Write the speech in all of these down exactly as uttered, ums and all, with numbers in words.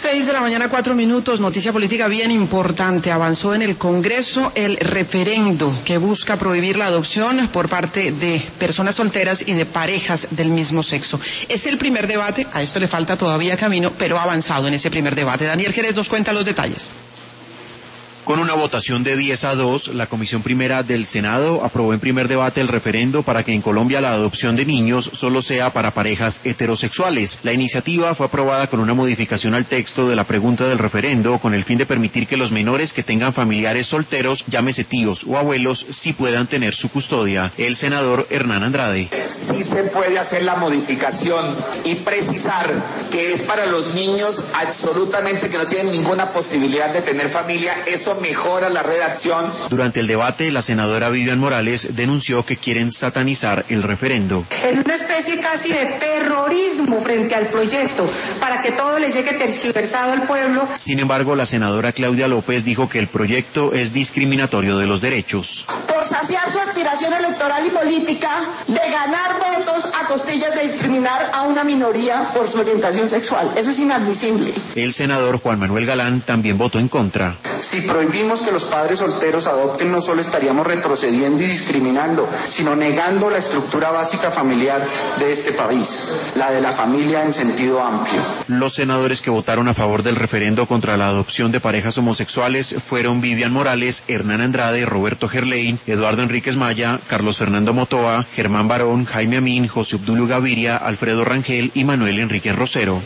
Seis de la mañana, cuatro minutos, noticia política bien importante. Avanzó en el Congreso el referendo que busca prohibir la adopción por parte de personas solteras y de parejas del mismo sexo. Es el primer debate, a esto le falta todavía camino, pero ha avanzado en ese primer debate. Daniel Jerez nos cuenta los detalles. Con una votación de diez a dos, la Comisión Primera del Senado aprobó en primer debate el referendo para que en Colombia la adopción de niños solo sea para parejas heterosexuales. La iniciativa fue aprobada con una modificación al texto de la pregunta del referendo con el fin de permitir que los menores que tengan familiares solteros, llámese tíos o abuelos, sí puedan tener su custodia. El senador Hernán Andrade. Sí se puede hacer la modificación y precisar que es para los niños absolutamente que no tienen ninguna posibilidad de tener familia. Eso mejora la redacción. Durante el debate, la senadora Vivian Morales denunció que quieren satanizar el referendo. Es una especie casi de terrorismo frente al proyecto, para que todo le llegue tergiversado al pueblo. Sin embargo, la senadora Claudia López dijo que el proyecto es discriminatorio de los derechos. Por saciar su aspiración electoral y política de ganar votos a costillas de discriminar a una minoría por su orientación sexual. Eso es inadmisible. El senador Juan Manuel Galán también votó en contra. Si prohibimos que los padres solteros adopten, no solo estaríamos retrocediendo y discriminando, sino negando la estructura básica familiar de este país, la de la familia en sentido amplio. Los senadores que votaron a favor del referendo contra la adopción de parejas homosexuales fueron Vivian Morales, Hernán Andrade, Roberto Gerlein, Eduardo Enríquez Maya, Carlos Fernando Motoa, Germán Barón, Jaime Amín, José Obdulio Gaviria, Alfredo Rangel y Manuel Enrique Rosero.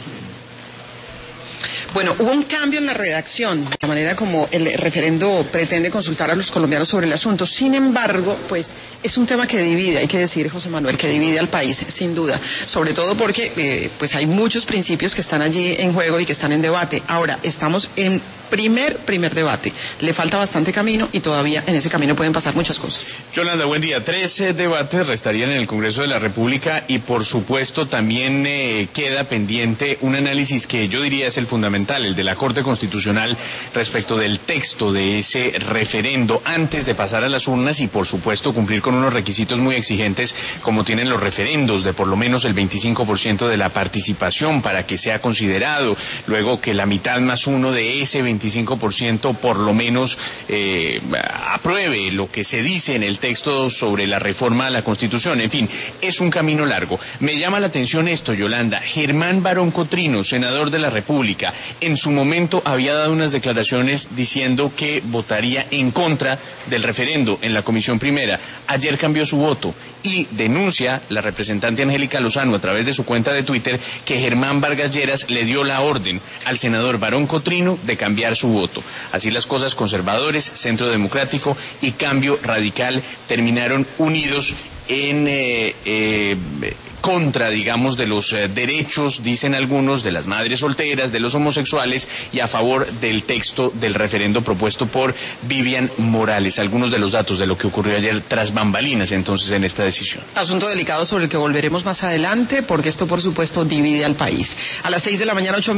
Bueno, hubo un cambio en la redacción, la manera como el referendo pretende consultar a los colombianos sobre el asunto. Sin embargo, pues es un tema que divide, hay que decir, José Manuel, que divide al país, sin duda. Sobre todo porque eh, pues hay muchos principios que están allí en juego y que están en debate. Ahora, estamos en primer, primer debate. Le falta bastante camino y todavía en ese camino pueden pasar muchas cosas. Yolanda, buen día. Tres eh, debates restarían en el Congreso de la República y, por supuesto, también eh, queda pendiente un análisis que yo diría es el fundamental, el de la Corte Constitucional respecto del texto de ese referendo antes de pasar a las urnas y, por supuesto, cumplir con unos requisitos muy exigentes como tienen los referendos de por lo menos el veinticinco por ciento de la participación para que sea considerado, luego que la mitad más uno de ese veinticinco por ciento por lo menos eh, apruebe lo que se dice en el texto sobre la reforma a la Constitución. En fin, es un camino largo. Me llama la atención esto, Yolanda. Germán Barón Cotrino, senador de la República, en su momento había dado unas declaraciones diciendo que votaría en contra del referendo en la Comisión Primera. Ayer cambió su voto y denuncia la representante Angélica Lozano a través de su cuenta de Twitter que Germán Vargas Lleras le dio la orden al senador Barón Cotrino de cambiar su voto. Así las cosas, conservadores, Centro Democrático y Cambio Radical terminaron unidos en eh, eh, contra, digamos, de los eh, derechos, dicen algunos, de las madres solteras, de los homosexuales y a favor del texto del referendo propuesto por Vivian Morales. Algunos de los datos de lo que ocurrió ayer tras bambalinas entonces en esta decisión. Asunto delicado sobre el que volveremos más adelante porque esto por supuesto divide al país. A las seis de la mañana, ocho